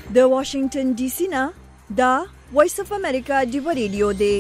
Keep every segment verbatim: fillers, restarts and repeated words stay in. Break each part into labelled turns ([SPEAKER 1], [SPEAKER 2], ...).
[SPEAKER 1] د واشنگټن ډي سي نه دا وایس اف امریکا دیو ریډیو دی.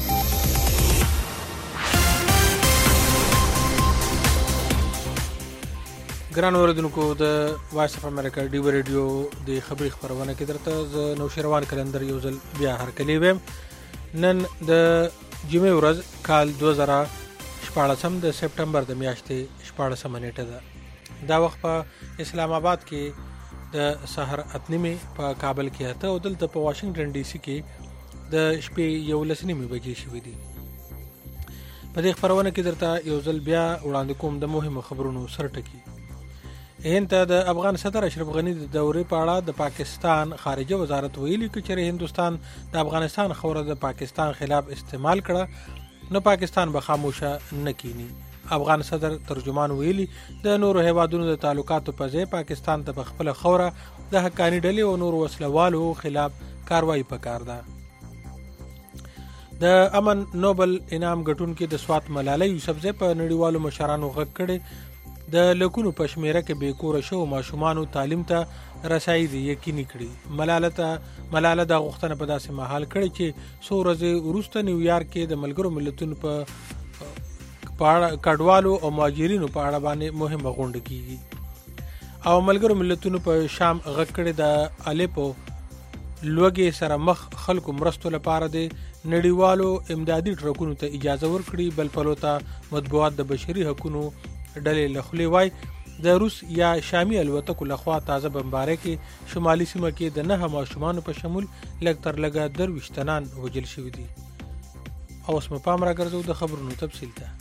[SPEAKER 2] ګران اوریدونکو د وایس اف امریکا دیو ریډیو د خبري خبرونه کې درته ز نوشیروان کلندر یو ځل بیا هر کلی ویم. نن د جمعې ورځ کال دوه زره شپاړسم د سپټمبر د میاشتې شپاړسمه نیټه ده. دا وخت په اسلام آباد کې د سحر اتنیمه، په کابل کې اته او دلته په واشنگټن ډي سي کې د شپې یو لسنیمه بجې شوې دي. په دې خبرونه کې درته یو ځل بیا وړاندې کوم د مهمو خبرونو سرټکی. هند ته د افغان صدر اشرف غنی د دورې په اړه د پاکستان خارجه وزارت ویلي چې هندستان د افغانستان خوره د پاکستان خلاف استعمال کړه نو پاکستان به خاموشه نه کینی. افغان صدر ترجمان ویلي د نورو هیوادونو د تعلقاتو په ځای پاکستان ته په خپل خوره د حقانی ډلې او نورو وسلوالو خلاف کاروایی پکار ده. د امن نوبل انعام ګټونکو د سوات ملاله یوسفزۍ په نړیوالو مشرانو غږ کړي د لکونو پښمیره کې بې کور شو ماشومانو تعلیم ته رسایي دي یقیني کړي. ملاله ته ملاله د غوښتنه په داسې مهال کړي چې څو ورځې وروسته نیویارک کې د ملګرو ملتونو په پاړه کډوالو او مهاجرینو په اړه باندې مهمه غونډه کیږي او ملګرو ملتونو په شام غږ کړي د الیپو لوګي سره مخ خلکو مرستو لپاره د نړیوالو امدادي ټرکونو ته اجازه ورکړي. بل پلوته مطبوعات د بشري حقوقو ډلې لخوا وای د روس یا شامي الوتکو لخوا تازه بمبارۍ کې شمالي سیمه کې د نه ماشومان په شمول لږ تر لږه درویشت تنان وژل شوي دي. او اوس مو پام راګرځو د خبرونو تفصیل ته.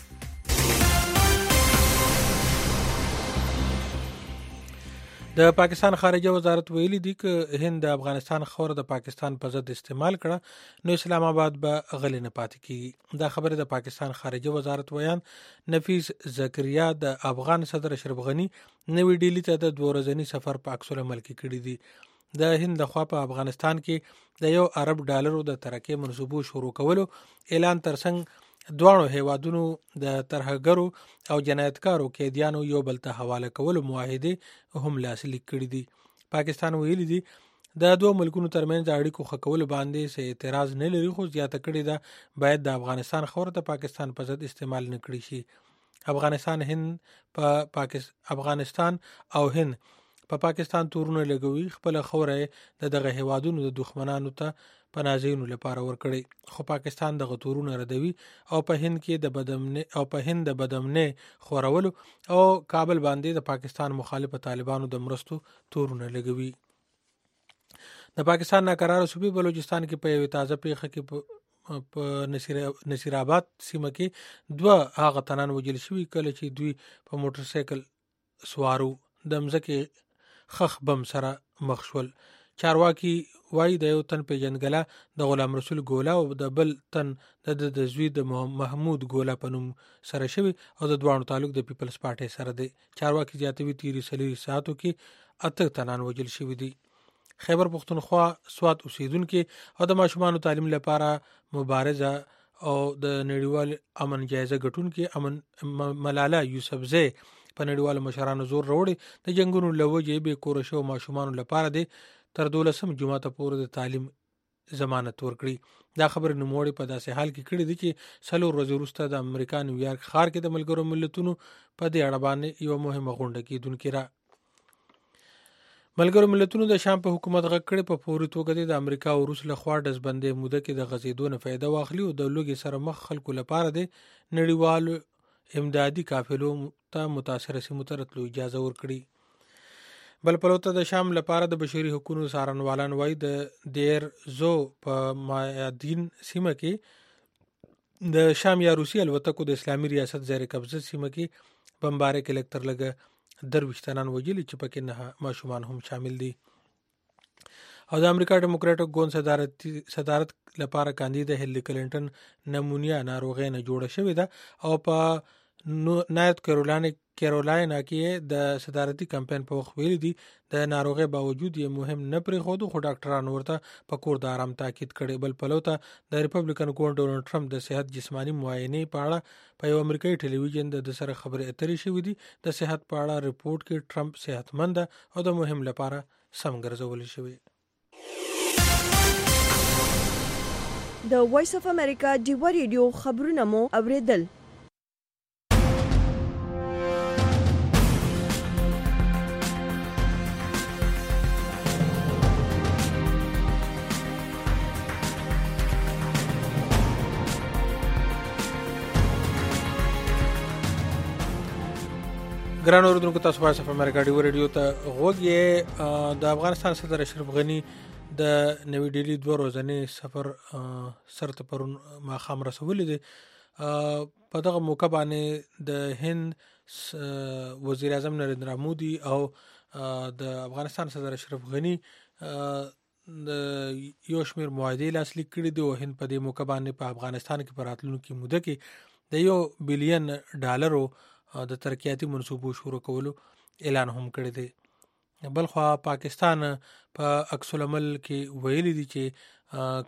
[SPEAKER 2] د پاکستان خارجه وزارت ویلي دی چې هند د افغانستان خور د پاکستان په ضد استعمال کړه نو اسلام آباد به غلې نه پاتې کیږي. دا خبره د پاکستان خارجه وزارت ویان نفیس زکریا د افغان صدر اشرف غنی نوې ډیلی ته د دوه ورځنی سفر په عکس العمل کې کړی دی. د هند لخوا په افغانستان کې د یو ارب ډالرو د ترکه منسوبو شروع کولو اعلان ترڅنګ دوانو هیوادونو د ترهګرو او جنایتکارو قیدیانو یو بل ته حواله کولو معاهده هم لاسلیک کړي دي. پاکستان ویلي دي د دوه ملکونو ترمنځ اړیکو ښه کول باندې څه اعتراض نه لري، خو زیاته کړي ده باید د افغانستان خور ته پاکستان په ضد استعمال نه کړي شي. افغانستان هند په پاکستان افغانستان او هند په پا پاکستان تورونه لګوي، خپل خوره د دغه هیوادونو د دښمنانو ته پناځینو لپاره ورکړي، خو پاکستان دغه تورونه ردوي او په هند کې د بدامنه او په هند د بدامنه خورولو او کابل باندې د پاکستان مخالف طالبانو د مرستو تورونه لګوي. د پاکستان ناقرار صوبې بلوچستان کې په یو تازه پیښه کې په نصیر نصیر آباد سیمه کې دوه هغه تنان وجل شوي کله چې دوی په موټر سایکل سوارو د مځکه خخ بم سره مخ شول. چارواکي وای د یو تن پیژندګله د غلام رسول ګولا او د بل تن د د زوی د محمود ګولا په نوم سره شوی او د دوانو تعلق د پیپلز پارټي سره دی. چارواکي زیاتوي تیری سلی ساعتو کې اته تنان وجل شوی دي. خیبر پختونخوا سوات اوسیدونکو او د ماشومان تعلیم لپاره مبارزه او د نړیوال امن جایزه ګټونکو امن ملاله یوسفزۍ په نړیوالو مشرانو زور وروړي د جنگونو لوجې به کور شو ماشومان لپاره دي تر دولسم جمعه ته پورې د تعلیم ضمانت ورکړي. دا خبر نوموړي په داسې حال کې کړی دی چې څلور ورځې وروسته د امریکا نیویارک ښار کې د ملګرو ملتونو په دې اړه باندې یو مهمه غونډه کیدونکې را ملګرو ملتونو د شام په حکومت غږ کړي په پوری توګه د امریکا او روس له خوا د ځبندې موده کې د غزیدو نه فائدہ واخلي او د لوګي سره مخ خلکو لپاره د نړیوال امدادي قافلو ته متاثر سیمو ته راتلو اجازه ورکړي. بل پلوته د شام لپاره د بشري حقوقو سارنوالان وای د دیر زو په مایادین سیمه کې د شام یا روسي الوتکو د اسلامي ریاست زیر قبضه سیمه کې بمبارۍ کې لکتر لګه درويشتنان وجلی چې پکې نه ماشومان هم شامل دي. او د امریکا ډیموکراټک ګوند صدارت صدارت لپاره کاندید هیلری کلینټن نمونیا ناروغي نه جوړه شوې ده او په نایت کیرولاینا کیرولاینا کې د صدارتي کمپاین په وخت ویل دي د ناروغي باوجود یې مهم نه پرې خو خو ډاکټرانو ورته په کور د آرام تاکید کړي. بل پلوته د ریپبلیکن ګوند ډونالد ټرمپ د صحت جسمانی معاینې په اړه په یو امریکایي ټلویزیون د سره خبرې اترې شوې دي. د صحت په اړه ریپورت کې ټرمپ صحتمند او د مهم لپاره سم ګرځول شوی.
[SPEAKER 1] د وایس اف امریکا ډیو ریډیو خبرونه مو اوریدل.
[SPEAKER 2] ګران اوریدونکو، تاسو وایس اف امریکا ډیو ریډیو ته غوږ یې. د افغانستان صدر اشرف غنی د نوې ډیلی دوه ورځنی سفر سرته پرون ماښام رسولې دي. په دغه موقع باندې د هند وزیر اعظم نریندرا مودي او د افغانستان صدر اشرف غنی د یو شمېر معاهدې لاسلیک کړي دي او هند په دې موقع باندې په افغانستان کې په راتلونکي موده کې د یو بلین ډالرو د ترقیاتي منصوبو شروع کولو اعلان هم کړی دی. بلخوا پاکستان په عکس العمل کې ویلي دي چې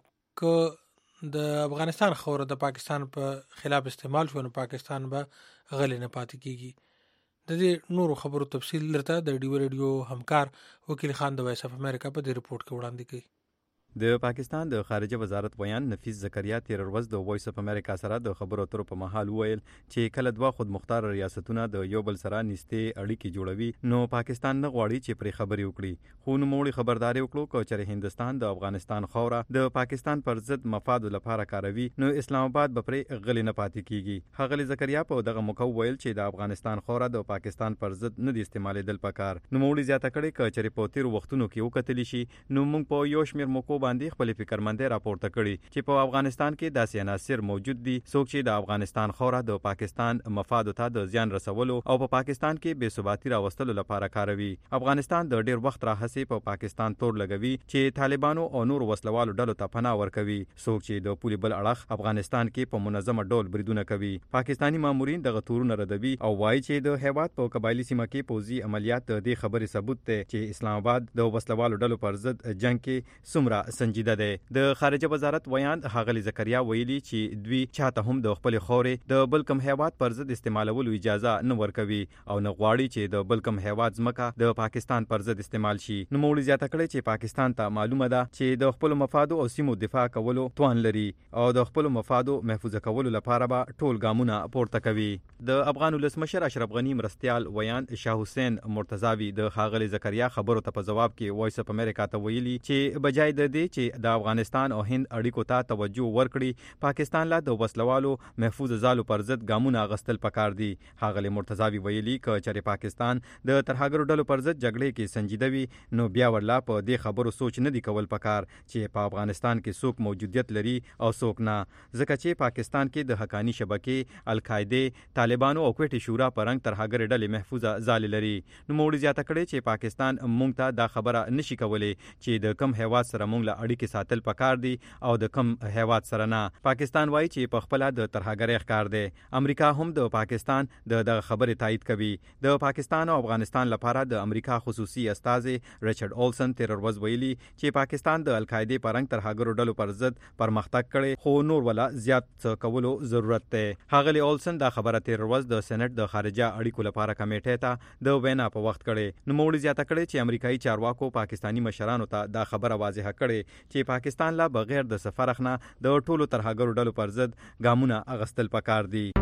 [SPEAKER 2] که د افغانستان خاوره د پاکستان په خلاف استعمال شو نو پاکستان به غلی نه پاتې کیږي. د دې نورو خبرو تفصیل لرته د ډیو ریډیو همکار وکیل خان د وایس اف امریکا په دې رپورت کې وړاندې کوي.
[SPEAKER 3] د پاکستان د خارجه وزارت ویان نفیس زکریا تیر ورځ د وایس اف امریکا سره د خبرو اترو په محل ویل چې کله دوه خود مختار ریاستونه د یو بل سره نږدې اړیکې جوړوي نو پاکستان نه غواړي چې پرې خبرې وکړي، خو نوموړي خبرداري وکړو چې هندستان د افغانستان خاوره د پاکستان پر ضد مفادو لپاره کاروي نو اسلام آباد به پرې غلي نه پاتې کیږي. ښاغلي زکریا په دغه موقع ویل چې د افغانستان خاوره د پاکستان پر ضد نه د استعمالېدل پکار. نوموړي زیاته کړې چې په تیر وختونو کې وکتل شي نو موږ په یو شمېر موقعو باندې خپل فکر منده راپورته کړي چې په افغانستان کې داسې عناصر موجود دي څوک چې د افغانستان خاوره د پاکستان مفادو ته د زیان رسولو او په پاکستان کې بې ثباتي راوستلو لپاره کاروي. افغانستان د ډیر وخت راهیسې په پاکستان تور لګوي چې طالبانو او نور وسلوالو ډلو ته پناه ورکوي، څوک چې د پولي بل اړخ افغانستان کې په منظمه ډول بریدونه کوي. پاکستانی مامورین دغه تورونه ردوي او وایي چې د هیواد په قبایلی سیمه کې پوځي عملیات د دې خبرې ثبوت دی چې اسلام آباد د وسلوالو ډلو پر ضد جنگ کې څومره سنجیده دی. د خارجه وزارت ویان ښاغلي زکریا ویلي چې دوی چاته هم د خپل خاورې د بل کوم هیواد پر ضد استعمالولو اجازه نه ورکوي او نه غواړي چې د بل کوم هیواد ځمکه د پاکستان پر ضد استعمال شي. نوموړي زیاته کړې چې پاکستان ته معلومه ده چې د خپل مفادو او سیمو دفاع کولو توان لري او د خپل مفادو محفوظ کولو لپاره به ټول ګامونه پورته کوي. د افغان ولسمشر اشرف غنی مرستيال ویان شاه حسین مرتضاوی د ښاغلي زکریا خبرو ته په جواب کې وایس اف امریکا ته ویلي چې بجای د دې چې د افغانستان او هند اړیکو ته توجه ورکړي پاکستان لا د وسلوالو محفوظ ځالو پر ضد ګامونه اغستل پکار دي. ښاغلي مرتضاوی ویلي ک چې پاکستان د ترهګرو ډلو پر ضد جګړې کې سنجیده وي نو بیا ورلا په دې خبرو سوچ نه دی کول پکار چې په افغانستان کې څوک موجودیت لري او څوک نه، ځکه چې پاکستان کې د حقانی شبکې، القاعده، طالبانو او کوټي شورا پرنګ ترهګر ډلې محفوظه ځال لري. نو موږ زیاته کړې چې پاکستان مونږ ته دا خبره نشي کولای چې د کم هیواد سره مونږ له اړیکې ساتل پکار دي او د کم هیواد سره نه. پاکستان وایي چې په خپل د ترهګرۍ ښکار دی. امریکا هم د پاکستان د دغه خبرې تایید کوي. د پاکستان او افغانستان لپاره د امریکا خصوصي استازي ریچارډ اولسن تیر ورځ ویلي چې پاکستان د القاعده پرنګ ترهګرو ډلو پر ضد پرمختګ کړي خو نور ولا زیات څه کولو ضرورت دی. ښاغلي اولسن دا خبره تیر ورځ د سېنات د خارجه اړیکو لپاره کمیټې ته د وینا په وخت کړي. نو موږ زیاته کړي چې امریکایي چارواکو پاکستانی مشرانو ته دا خبره واضحه کړي چې پاکستان لا بغیر د سفرخ نه د ټولو ترهګرو ډلو پر ضد ګامونه اغستل پکار دي.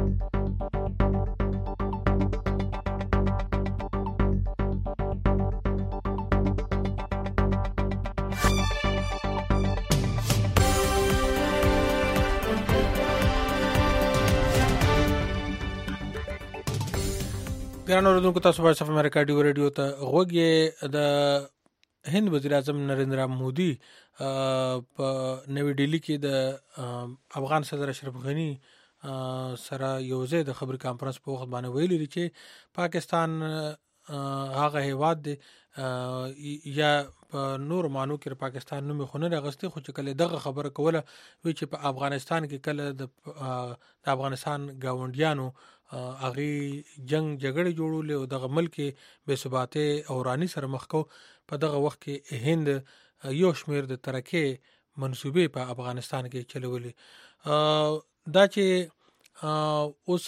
[SPEAKER 2] ګران اوریدونکو، تاسو وایس اف امریکا ډیو ریډیو ته غوږ یې. د هند وزیر اعظم نریندرا مودي په نوې ډیلی کې د افغان صدر اشرف غنی سره یو ځای د خبري کانفرنس په وخت باندې ویلي دي چې پاکستان هغه هیواد دی یا په نور مانو کې پاکستان نوم خو نه راغستي، خو چې کله دغه خبره کوله وی چې په افغانستان کې کله د افغانستان گاونډیانو اغه جنگ جګړه جوړول او دغه ملک بے ثباته او رانی سره مخ کو، په دغه وخت کې هند یو شمیر د ترکیه منسوبې په افغانستان کې چلولې. دا چې اوس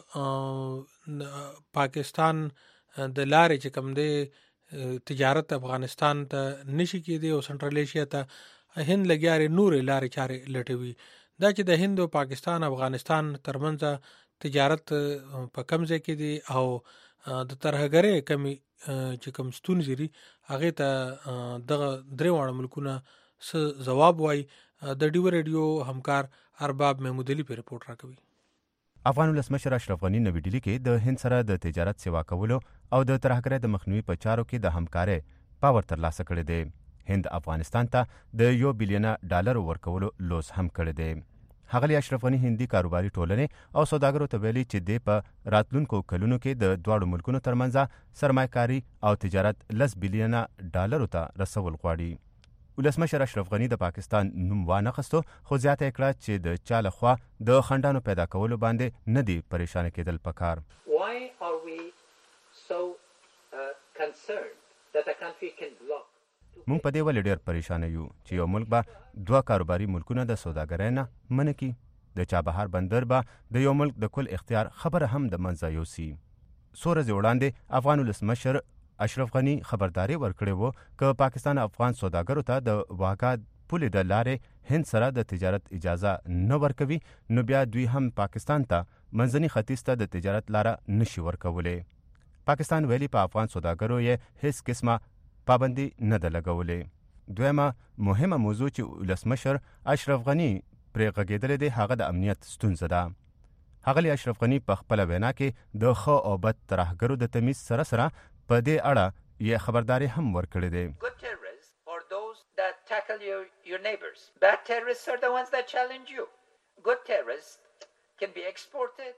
[SPEAKER 2] پاکستان د لارې چې کوم دی تجارت افغانستان ته نشي کېدی او سنټرل ایشیا ته هند لګیارې نورې لارې چارې لټوي. دا چې د هند او پاکستان افغانستان ترمنځ تجارت په کم ځای کې دی او د ترهګرۍ کمی چې کوم ستونزې دي هغې ته دغه درې واړه ملکونه څه ځواب وایي. د ډیو ریډیو همکار ارباب محمود علي په رپورټ راکوي.
[SPEAKER 3] افغان ولسمشر اشرف غني نوې ډیلي کې د هند سره د تجارت سیوا کولو او د ترهګرۍ د مخنیوي په چارو کې د همکارۍ باور ترلاسه کړی دی. هند افغانستان ته د یو بلیونه ډالر ورکولو لوز هم کړی دی. ښاغلي اشرف غني هندي کاروباري ټولنې او سوداګرو ته ویلي چې دی په راتلونکو کلونو کې د دواړو ملکونو ترمنځ سرمایه‌کاري او تجارت لس بلیونه ډالرو ته رسول غواړي. ولسمشر اشرف غني د پاکستان نوم وانخستو خو زیاته کړه چې د چا لخوا د خنډانو پیدا کولو باندې نه دی پریشان کېدل پکار.
[SPEAKER 4] Why are we so uh, concerned that a country can block
[SPEAKER 3] مونږ په دې ولې ډېر پریشانه یو چې یو ملک به دوه کاروباري ملکونه د سوداګرۍ نه منع کړي. د چابهار بندر به د یو ملک د کل اختیار خبره هم د منځه یوسي. څو ورځې وړاندې افغان ولسمشر اشرف غني خبرداري ورکړې وه که پاکستان افغان سوداګرو ته د واګا پولې د لارې هند سره د تجارت اجازه نه ورکوي نو بیا دوی هم پاکستان ته منځني ختیځ ته د تجارت لاره نشي ورکولی. پاکستان ویلي په افغان سوداګرو یې هیڅ قسمه پابندي نه ده لګولې. دویمه مهمه موضوع چې ولسمشر اشرف غني پرې غږېدلی دی هغه د امنیت ستونزه ده. ښاغلي اشرف غني په خپله وینا کې د ښه او بد ترهګرو د تمیز سره سره په دې اړه یې خبرداري هم ورکړې دی.
[SPEAKER 4] good terrorists are those that tackle your, your neighbors. Bad terrorists are the ones that challenge you. Good terrorists can be exported.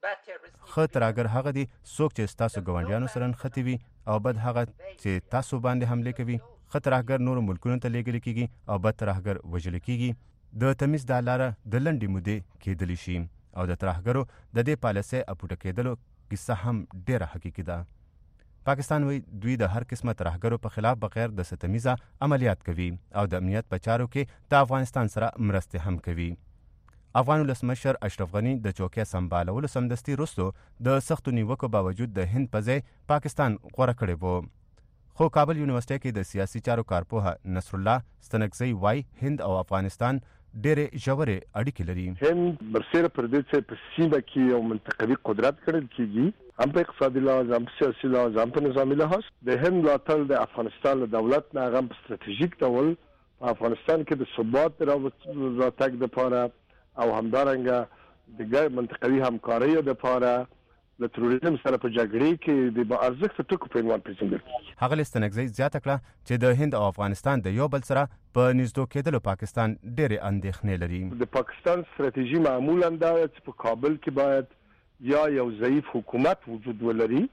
[SPEAKER 3] ښه ترهګر هغه دی څوک چې ستاسو ګاونډیانو سره نښتي وي او بد هغه چې تاسو باندې حملې کوي. ښه ترهګر نورو ملکونو ته لیږلی کېږي او بد ترهګر وژلی کېږي. د تمیز دا لاره د لنډې مودې کېدلی شي او د ترهګرو د دې پالیسۍ اپوټه کېدلو کیسه هم ډېره حقیقي ده. پاکستان وی دوی د هر قسمه ترهګرو په خلاف بغیر د ستمیزه عملیات کوي او د امنیت په چارو کې د افغانستان سره مرستې هم کوي. افغان ولسمشر اشرف غني د چوکۍ سمبالولو سمدستي وروستو د سختو نیوکو باوجود د هند په ځای پاکستان غوره کړی و. خو کابل یونیورسټۍ کې د سیاسي چارو کارپوه نصر الله ستنکزی وای هند او افغانستان ډېرې ژورې اړیکې لري.
[SPEAKER 5] هند برسېره پر دې چې په سیمه کې یو منطقوي قدرت ګڼل کېږي هم په اقتصادي لحاظ هم په سیاسي لحاظ هم په نظامي لحاظ. د هند ملاتړ د افغانستان له دولت نه هغه په ستراتیژیک ډول په افغانستان کې د ثبات راتګ دپاره او همدارنګه د منطقوي همکاریو دپاره د تروریزم سره په جګړې کې د با ارزښته ټکو په عنوان پېژندل کېږي.
[SPEAKER 3] ښاغلي ستنکزی زیاته کړه چې د هند او افغانستان د یو بل سره په نږدې کېدلو پاکستان ډېرې اندېښنې لري.
[SPEAKER 5] د پاکستان ستراتیژي معمولا دا چې په کابل کې باید یا یو ضعیف حکومت وجود ولري.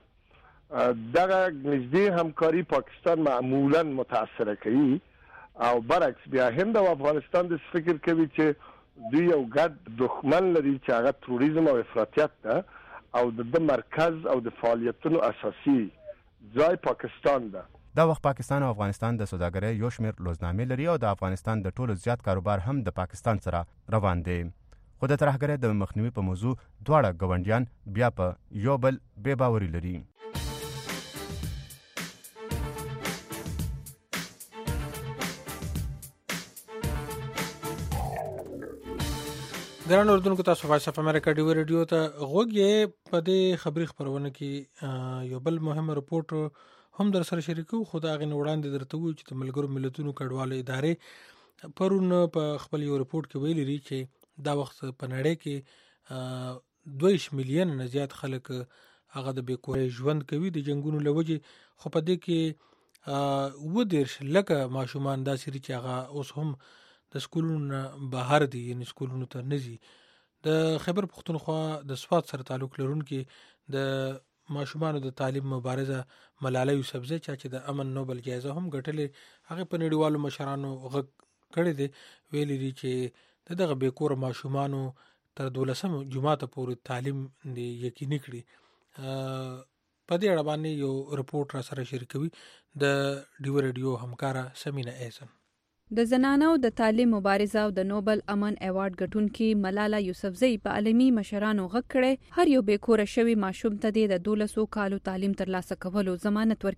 [SPEAKER 5] دغه نږدې همکاري پاکستان معمولا متاثره کوي او برعکس بیا هند او افغانستان د فکر کوي چې دوی یو ګډ دښمن لري چې هغه تروریزم او افراطیت ده او د مرکز او د فعالیتونو اساسي ځای پاکستان ده.
[SPEAKER 3] دا وخت پاکستان او افغانستان د سوداګرۍ یو شمېر لوزنامې لري او د افغانستان د ټولو زیات کاروبار هم د پاکستان سره روان دی. خو د ترهګرۍ د مخنیوي په موضوع دواړه ګاونډیان بیا په یو بل بې باوري لري.
[SPEAKER 2] ګران اردوونکو تاسو وایس اف امریکا ډیو ریډیو ته غوږ یې. په دې خبري خبرونه کې یو بل مهم رپورټ هم در سره شریکو خو د هغې نه وړاندې درته وایو چې د ملګرو ملتونو کډوالو ادارې پرون په خپل یو رپورټ کې ویلي دي چې دا وخت په نړۍ کې دویش میلیون نه زیات خلک هغه د بې کورۍ ژوند کوي د جنګونو له وجې. خو په دې کې اووه دېرش لکه ماشومان داسې دي چې هغه اوس هم د سکولونو نه بهر دي یعنې سکولونو ته نه ځي. د خیبر پښتونخوا د سوات سره تعلق لرونکي د ماشومانو د تعلیم مبارزه ملاله یوسفزۍ چا چې د امن نوبل جایزه هم ګټلې هغې په نړیوالو مشرانو غږ کړی دی. ویلي دي چې د دغه بې کوره ماشومانو تر دولسم جماعته پورې تعلیم دې یقیني کړي. په دې اړه باندې یو رپورټ را سره شریکوي د ډیو ریډیو همکاره سمینه احسن.
[SPEAKER 6] د زنانو د تعلیم مبارزه او د نوبل امن ایوارډ ګټونکي ملاله یوسفزۍ په عالمي مشرانو غږ کړی هر یو بې کوره شوي ماشوم ته د دولسو کالو تعلیم ترلاسه کولو ضمانت ورکړي.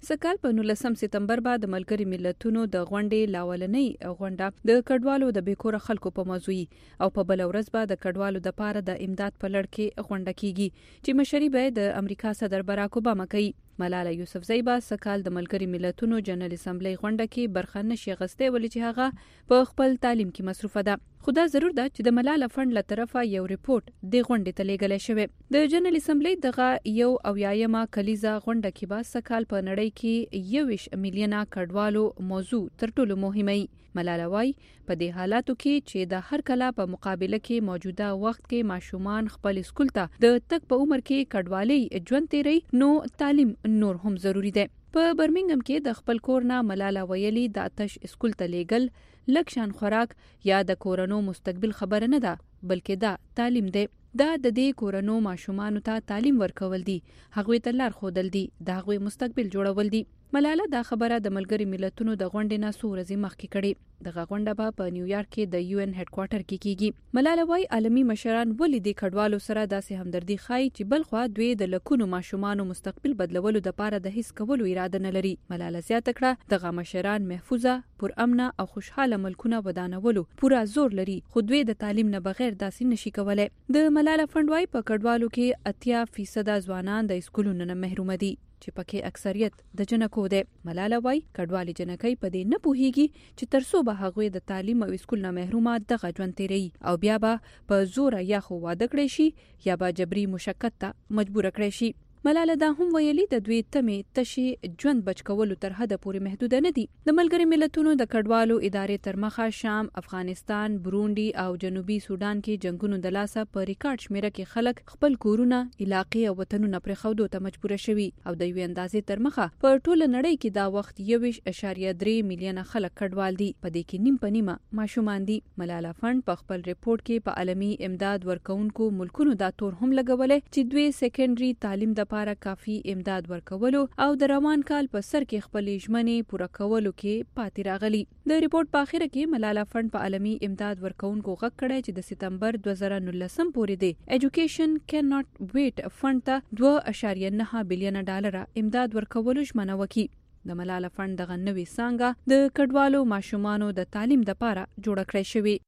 [SPEAKER 6] سکهال په نولسم سپتمبر بعد د ملګري ملتونو د غونډې لاولنۍ غونډه د کډوالو د بیکوره خلکو په موضوع او په بل ورځ به د کډوالو د پاره د امداد په لړ کې غونډه کیږي چې مشري به د امریکا صدر باراک اوباما کوي. ملاله یوسفزۍ به سکهال د ملګري ملتونو جنرال اسمبلی غونډه کې برخه نشي غستې ولې چې هغه په خپل تعلیم کې مصروفه ده. خو دا ضرور ده چې د ملاله فند له طرفه یو ریپورت د غونډې ته لیږلی شوی. د جنرال اسمبلی دغه یو اویایمه کلیزه غونډه کې به سکهال په نړۍ کې یوویشت میلیونه کډوالو موضوع تر ټولو مهمه وي. ملاله وايي په دې حالاتو کې چې د هر کله په مقابله کې موجوده وخت کې ماشومان خپل سکول ته د تک په عمر کې کډوالۍ ژوند تیری نو تعلیم نور هم ضروری دی. په برمنګم کې د خپل کور نه ملاله ویلي د آتش سکول ته لیږل لږ شان خوراک یا د کورونو مستقبل خبره نه ده بلکې دا تعلیم دی. دا د دې کورونو ماشومانو ته تعلیم ورکول دي، هغوی ته لار ښودل دي، د هغوی مستقبل جوړول دي. ملاله دا خبره د ملګري ملتونو د غونډې نه څو ورځې مخکې کړې. دغه غونډه به په نیویارک کې د یو ان هډ کوارټر کې کیږي. ملاله وايي عالمي مشران ولې د کډوالو سره داسې همدردي ښایي چې بلخوا دوی د لکونو ماشومانو مستقبل بدلولو لپاره د هیڅ کولو اراده نه لري. ملاله زیاته کړه دغه مشران محفوظه، پرامنه او خوشحاله ملکونه ودانولو پورا زور لري خو دوی د تعلیم نه بغیر داسې نشي کولای. د ملاله فند وايي په کډوالو کې اتیا فیصد ځوانان د سکولونو نه محروم دي چې پکې اکثریت د جنکو دی. ملاله وايي کډوالي جنکۍ په دې نه پوهیږي چې ترڅو به هغوی د تعلیم او سکول نه محرومه دغه ژوند تیروي او بیا به په زوره یا خو واده کړی شي یا به جبري مشقت ته مجبور کړی شي. ملاله دا هم ویلي د دوی تمې تشي ژوند بچ کولو تر حده پورې محدود نه دي. د ملګري ملتونو د کډوالو ادارې تر مخه شام، افغانستان، بروندي او جنوبي سودان کې جنگونو د لاسه په ریکارډ شمیره کې خلک خپل کورونه، علاقې او وطنونه پرېښودو ته مجبور شوي او د یو اندازې تر مخه په ټوله نړۍ کې دا وخت یوویشت اعشاریه درې میلیونه خلک کډوال دي، په دې کې نیم په نیمه ماشومان دي. ملاله فند په خپل ریپورت کې په عالمي امداد ورکوونکو ملکونو دا تور هم لګولې چې دوی سیکنډري تعلیم د لپاره کافي امداد ورکولو او د روان کال په سر کې خپلې ژمنې پوره کولو کې پاتې راغلي. د ریپورت په اخر کې ملاله فند په عالمي امداد ورکوونکو غږ کړی چې د سپتمبر دوه زره نولسم پورې د ایجوکیشن کین ناٹ ویټ فند ته دوه اعشاریه نه بلین ډالر امداد ورکولو ژمنه وکړي. د ملاله فند دغه نوې څانګه د کډوالو ماشومانو د تعلیم لپاره جوړه کړې شوې.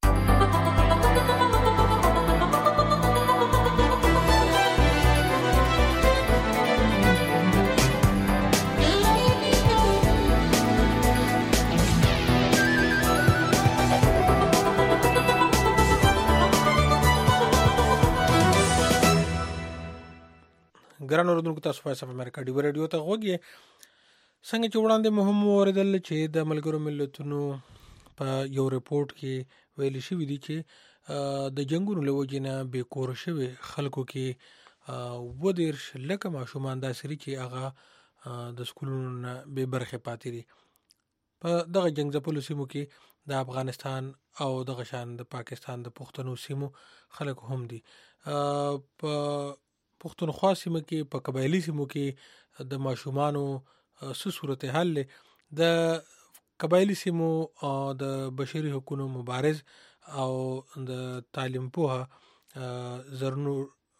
[SPEAKER 2] ګران اوردونکو تاسو په سفر امریکا ډیو رادیو ته غوږی څنګه چې وړاندې مهم اوریدل چې د ملګرو ملتونو په یو ریپورت کې ویل شوی دی چې د جنگونو له وجې نه بې کوره شوي خلکو کې اووه دېرش لکه ماشومان داسې دي چې هغه د سکولونو نه بې برخې پاتې دي. په دغه جنګ ځپلو سیمو کې د افغانستان او دغه شان د پاکستان د پښتنو سیمو خلک هم دي. په پښتونخوا سیمه کې په قبایلی سیمو کې د ماشومانو څه صورتحال له د قبایلی سیمو د بشري حقوقو مبارز او د تعلیم پوهه زرنو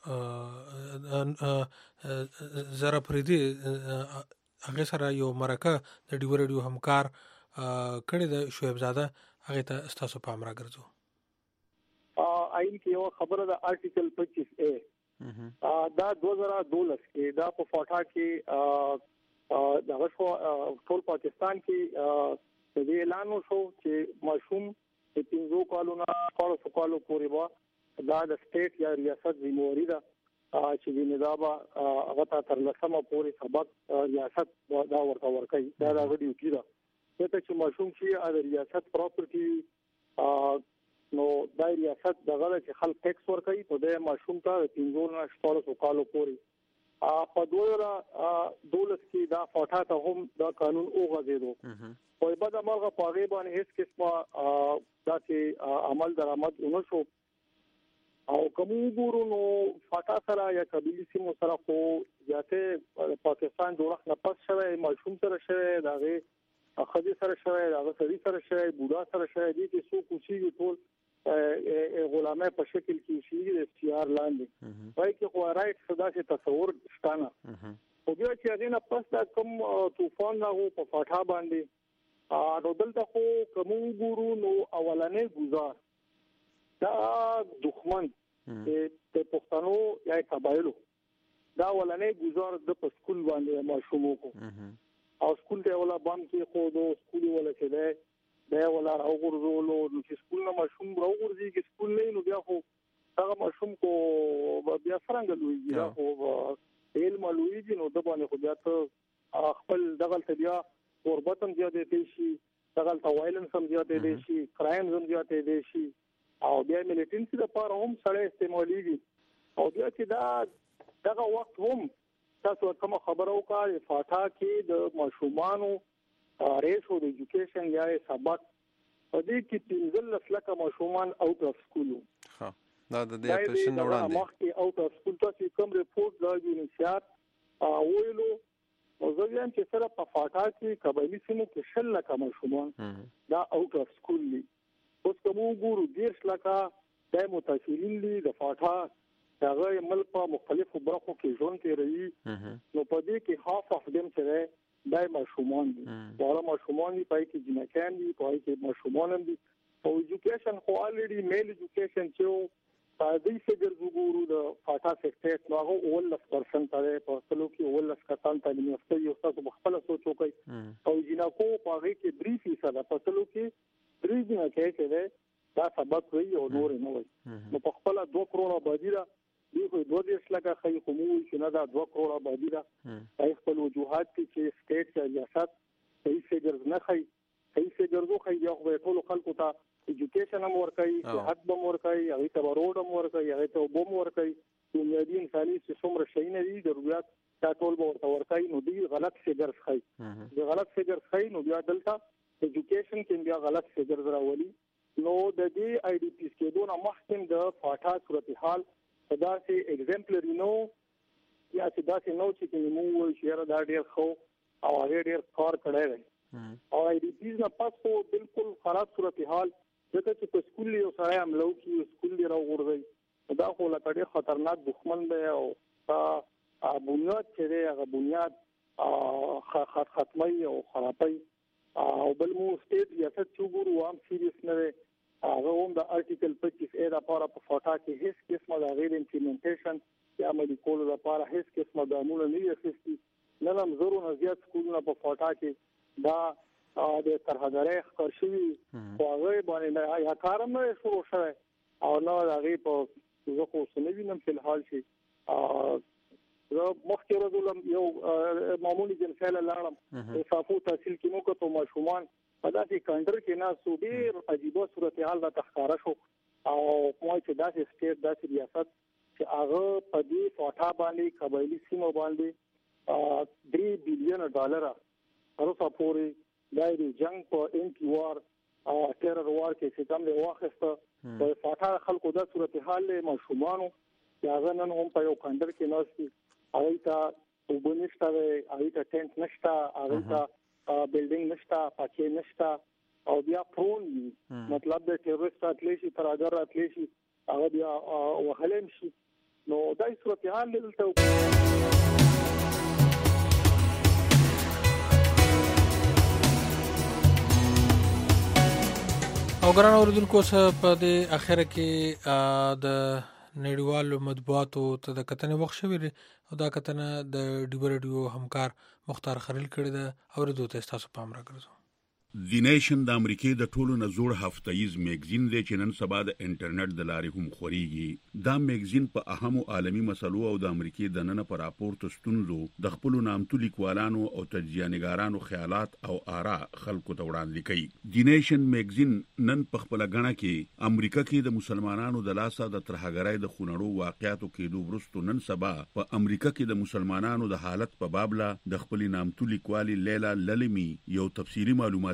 [SPEAKER 2] زره پریدي هغه سره یو مرکه د ډیو رادیو همکار کړی د شعیب زاده هغه ته تاسو پام راګرځو.
[SPEAKER 7] آئین کې یو خبره د آرټیکل پچیس اے دا دو زره دولس کې دا په فاټا کې د غشو ټول پاکستان کې د اعلان وشو چې ماشوم د پنځو کالو نه څوارلسو کالو پورې به دا د سټیټ یا ریاست ذمہواری ده چې د نظام هغه ته تر لسمه پورې سبق ریاست دا ورته ورکوي. دا د ډیوټي ده چې ماشوم چې د ریاست پراپرټي نو دا ریاست دغه چې خلک ټیکس ورکوي په دې ماشوم ته پنځو نه شپږ کالو پورې په دوه زره دولس کې دا فاټا ته هم دا قانون وغځېدو. په بعد امرغه پاغي باندې هیڅ قسمه دا چې عمل درآمد ونه شو او کوم ګورو نو فاټا سره یا قبيلي سیمو سره خو ځاته پاکستان جوړښت نه پس شوی ماشوم سره شوی داغه خدي سره شوی داغه سړي سره شوی بوډا سره شوی دي چې څو کوشي ټول غلامه په شکل کې شي د اختیار لاندې وای کې خو رائټ صدا سے تصور شتانه او بیا چې هغه نه پس دا کوم طوفان راغو په فاټا باندې ا نو دلته خو کوم ګورو نو اولنې گزار دا دښمن د پښتنو یا قبایلو دا ولنې گزار د په سکول باندې ماشومو کو او سکول ته ولا بام کې خو دو سکول ولا چې ده دا ولا راغورځولو نو چې سکول نه ماشوم راغورځي کې سکول نه نو بیا خو هغه ماشوم کو بیا څنګه لوي بیا خو علم لوي نو د باندې خو بیا ته خپل دغه ته بیا قربتم زیاتې دي شي دغه ته وایلنس هم زیاتې دي شي کرایم هم زیاتې دي شي او بیا ملیټنسي د پاره هم سره استعماليږي او بیا چې دا دغه وخت هم تاسو کوم خبرو کار فاټا کې د ماشومانو ریشو د ایجوکیشن یا سبق په دې کې پنځه لکه ماشومان اوټ اف سکول
[SPEAKER 8] ها دا د دې اپریشن وړاندې
[SPEAKER 7] مخکې اوټ اف سکول تاسو کوم ریپورت دا یونیسیات ویلو او ځکه چې سره په فاټا کې قبایلی سیمو کې شل لکه ماشومان دا اوټ اف سکول دي اوس کوم ګورو دیرش لکه د متاثرین دي د فاټا هغه ملک په مختلفو برخو کې ژوند کوي نو په دې کې هاف اف دیم چې دای ماشومان دي دا ماشومان دي پای کې جنکان دي پای کې ماشومان دي او ایجوکیشن خو الریډي میل ایجوکیشن چې پادې فګر وګورو د فاټا سیکټر نو هغه اول پرسنټ لري په ټولو کې اول کسان تعلیم یافته یو تاسو خپل سوچ وکړئ او جنکو پاره کې درې فیصد په ټولو کې درې جنا کې چې دا سبق وي او نور نه وي نو په خپل دوه کروڑه آبادی دا دی خو دوه دیش لکه خی کومو چې نه دا دوه کروڑه آبادی دا په خپل وجوهات کې چې سټیټ یا ریاست صحیح فګرز نه خي صحیح فګرز خو یو خو ټول خلکو ته ایجوکیشن هم ورکړي صحت هم ورکړي هغه ته روډ هم ورکړي هغه ته بوم ورکړي بنیادی انساني چې څومره شي نه دي ضرورت دا ټول به ورکړي نو دی غلط فګرز خي دی غلط فګرز خي نو بیا دلته ایجوکیشن کې بیا غلط فګرز راولي نو د دې آی ډی پی کې دونه مخکې د فاټا صورتحال صدا سي ایگزامپلری نو یا صدا سي نو چې موږ شهر دا ډیر خو او هغه ډیر کار کړی دی او آی ډی پی نه پس خو بالکل خراب صورتحال ځکه چې په سکول یو سره عملو کې سکول دی راغورځي دا خو لکه ډیر خطرناک دښمن دی او تا بنیاد چې دی هغه بنیاد ختمي او خرابي او بل مو سټیټ ریاست چې ګورو عام سیریس نه هغه هم د ارټیکل پچیس اے لپاره په فاټا کې هیڅ قسمه د غیر امپلیمنټیشن یا عملي کولو لپاره هیڅ قسمه د عمل نه اخیستي نه هم زرو نه زیات سکولونه په فاټا کې دا د ترهګرۍ ښکار شوي خو هغه باندې یا کارم نه شروع شوی او نه هغه په زه خو څه نه وینم په حال شي زه مخکې ورځولم یو معمولی جلسه لاړم صافو تحصیل کې نو کوم ماشومان په داسې کانټر کې ناسو ډیر عجیبه صورتحال د تخکاره شو او کومه چې داسې سټیټ داسې ریاست چې هغه په دې فاټا باندې قبایلی سیمو باندې درې بلین ډالر هرڅه پورې دایره جنگ په ان پی وار او ټیرر وار کې چې کوم له واخسته په فاټا خلکو د صورتحال له ماشومانو هغه نن هم په یو کانټر کې ناشتي هغه ته وبنشته هغه ته ټینټ نشته هغه ته بلډینګ نشته پاکي نشته او بیا پرون مطلب د ټیرریست اتلی شي ترادر اتلی شي هغه بیا وهلم شي نو دای صورتحال دلته
[SPEAKER 2] او ګران اوریدونکو څه په دې اخر کې د نړیوالو مطبوعاتو ته د کتنې وخت شوی او دا کتنه د ډیبر رادیو همکار مختار خلیل کړی ده او ردو ته تاسو پام راګرځو
[SPEAKER 9] دی نیشن د امریکای د ټولو نزور هفتهیز میگزین دی چې نن سبا د انټرنیټ د لارې هم خوريږي دا میگزین په اهمو عالمی مسلو او د امریکای د نن پر راپورټ ستونزو د خپل نامتو لیکوالانو او تجزیه‌نګارانو خیالات او آرا خلکو ته وړاندې کوي دی نیشن میگزین نن په خپل غاڼه کې امریکا کې د مسلمانانو د لاسه د ترهګرۍ د خونړو واقعاتو کېدو وروسته نن سبا په امریکا کې د مسلمانانو د حالت په باب لا د خپل نامتو لیکوالي لیلا للمی یو تفصیلی معلومات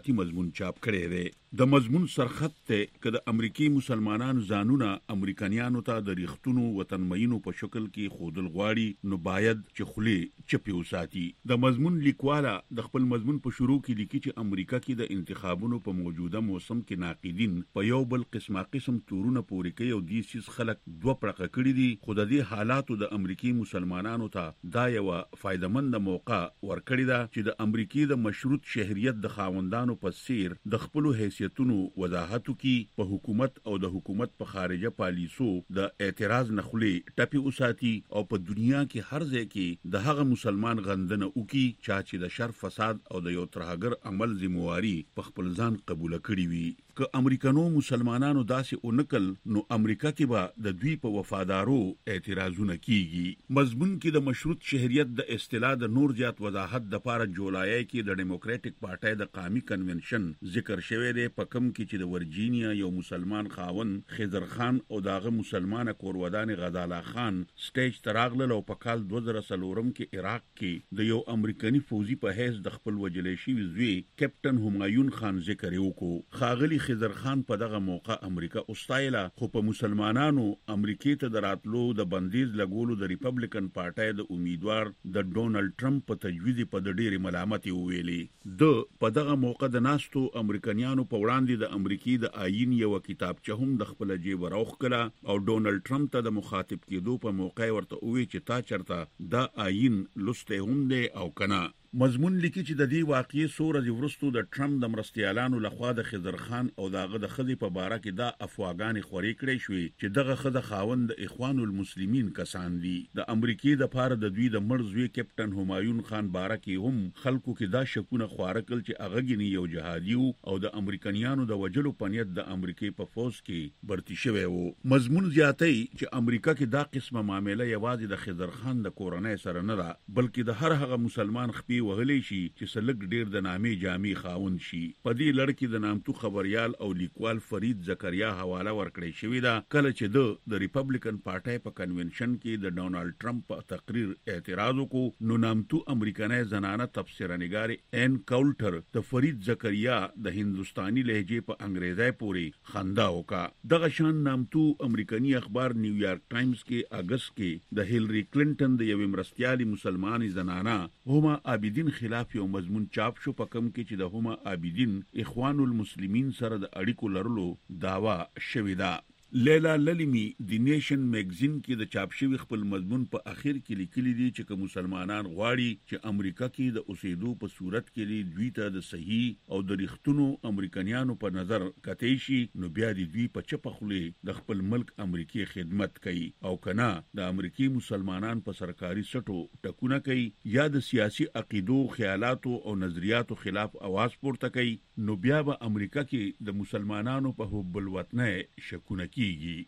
[SPEAKER 9] تطبیقاتي مضمون چاپ کړی دی. د مضمون سرخط ته که د امریکای مسلمانانو ځانونه امریکایانو ته د ریښتونو وطنمینو په شکل کې خودل غواړي نو باید چې خولي چپی وساتي. د مضمون لیکواله د خپل مضمون په شروع کې لیکي چې امریکا کې د انتخابونو په موجوده موسم کې ناقدین په یو بل قسمه قسم تورونه پوري کوي او د سیس خلک دوه پړقه کړي دي. خو د دې حالاتو د امریکای مسلمانانو ته دا یو فائدمند موقع ورکړی ده چې د امریکای د مشروط شهریت د خاوندانو په سیر د خپل حیثیتونو وضاحت کوي، په حکومت او د حکومت په خارجه پالیسو د اعتراض نخلي ټپي وساتي او په دنیا کې هر ځای کې د هغه مسلمان غندنه وکي چې د شر فساد او د یو ترهګر عمل ذمہواری په خپل ځان قبول کړی وي. که امریکانو مسلمانانو داسې اونکل نو امریکا کې به د دوی په وفادارو اعتراضونه کیږي. مضمون کې د مشروط شهریت د اصطلاح د نور زیات وضاحت د پاره جولای کې د ډیموکراټک پارټي د قومي کنونشن ذکر شوی دی، په کم کې چې د ورجینیا یو مسلمان خاون خضر خان او داغه مسلمانه کورودان غزالا خان سټیج تراغله او په کال دوه زره څلور کې عراق کې د یو امریکایي فوجي په حیث د خپل وجلې شوی زوی کیپټن همایون خان ذکر وکړو. خاغلی خضر خان په دغه موقع امریکا اوستایله، خو په مسلمانانو امریکای ته دراتلو د بندیز لګولو د ریپبلیکن پارټي د امیدوار د ډونالد ټرمپ په تجویز په د ډېری ملامتي ویلي. د په دغه موقع د ناستو امریکایانو په وړاندې د امریکای د آئین یو کتابچه هم د خپل جیب راوخ کړه او ډونالد ټرمپ ته د مخاطب کېدو په موقع ورته وی چې تا چرته دا آئین لسته هم دی او کنه. مضمون لیکي چې د دې واقعي سورج ورستو د ټرمپ د مرستيالانو لخوا د خضر خان او داغه د خدي په باره کې دا افواګان خوري کړی شوې چې دغه خد خاوند د اخوان المسلمین کسان دي. د امریکای د پاره د دوی د مرزوي کیپټن همایون خان باره کې هم خلکو کې دا شکونه خوارکل چې هغه غني یو جهادي او د امریکایانو د وجلو پنیت د امریکای په فوج کې برتی شوی وو. مضمون زیاتې چې امریکا کې دا قسمه معاملې یوازې د خضر خان د کورنۍ سره نه ده، بلکې د هر هغه مسلمان خپي وغلی شي چې سلګ ډیر د نامې جامع خاون شي. په دې لړ کې د نامتو خبريال او لیکوال فرید زکریا حواله ورکړی شوې ده کله چې د د ریپبلیکن پارټي په کنونشن کې د ډونالد ټرمپ په تقریر اعتراض وکړو. نو نامتو امریکایي زنانه تفسیرنګار ان کاولټر د فرید زکریا د هندستاني لهجې په انګریزي پوري خندا وکړه. دغه شان نامتو امریکایي اخبار نیویارک ټایمز کې اگست کې د هیلری کلینټن د یوې مرستيالي مسلمانې زنانه هما عابدین خلاف یو مضمون چاپ شو، په کم کې چې د هما عابدین اخوان المسلمین سره د اړیکو لرلو داوا شوې ده. لیلا للیمی د نیشن میگزین کې د چاپ شوی خپل مضمون په اخر کې لیکلي دي چې کوم مسلمانان غواړي چې امریکا کې د اوسېدو په صورت کې دوی ته د صحیح او د ریښتونو امریکایانو په نظر کتای شي نو بیا د دوی په چپه خولې د خپل ملک امریکای خدمت کوي او کنه د امریکای مسلمانان په سرکاري سټو ټکونه کوي یا د سیاسي عقیدو خیالاتو او نظریاتو خلاف आवाज پورته کوي نو بیا به امریکا کې د مسلمانانو په حب الوطن شکونه کوي.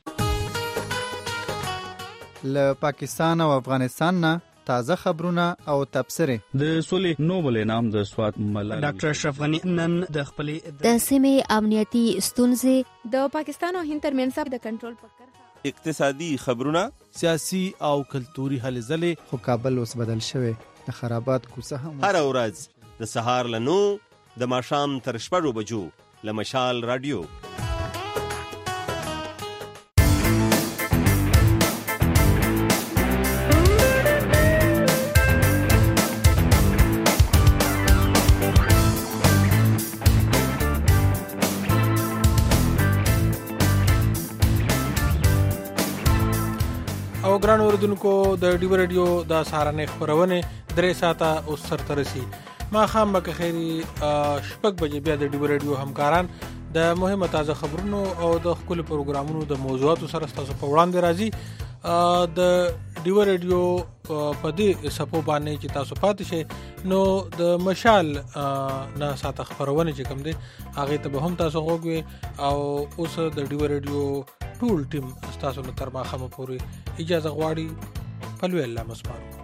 [SPEAKER 10] له پاکستان او افغانستان نه تازه خبرونه او تبصره. د سولې نوبل انعام د سوات ملالۍ
[SPEAKER 11] ډاکټر اشرف غنی نن د خپل
[SPEAKER 12] د سیمې امنیتي ستونزې
[SPEAKER 13] د پاکستان او هند ترمنځ د کنټرول پکړه،
[SPEAKER 14] اقتصادي خبرونه،
[SPEAKER 15] سیاسي او کلتوري هلې ځلې.
[SPEAKER 10] خو کابل اوس بدل شوی، د خرابات کوڅه هم
[SPEAKER 14] هر ورځ د سهار له نو د ماښام تر شپږو بجو له مشال رادیو.
[SPEAKER 2] او ګران اوردونکو د ډیو رادیو د سهارنې خبرونه درې ساعته اوس سر ترسي ما خام بک خیری شپږ بجې بیا د ډیو رادیو همکاران د مهمه تازه خبرونو او د خپل پروګرامونو د موضوعاتو سره تاسو په وړاندې راځي. د ډیو رادیو په دې سپو باندې چې تاسو پاتې شئ نو د مشال نه ساته خبرونه چې کوم دي هغه ته به هم تاسو غوږی او اوس د ډیو رادیو ټول ټیم تاسو له تر ماخه پورې اجازه غواړي. په لوی الله مسپارو.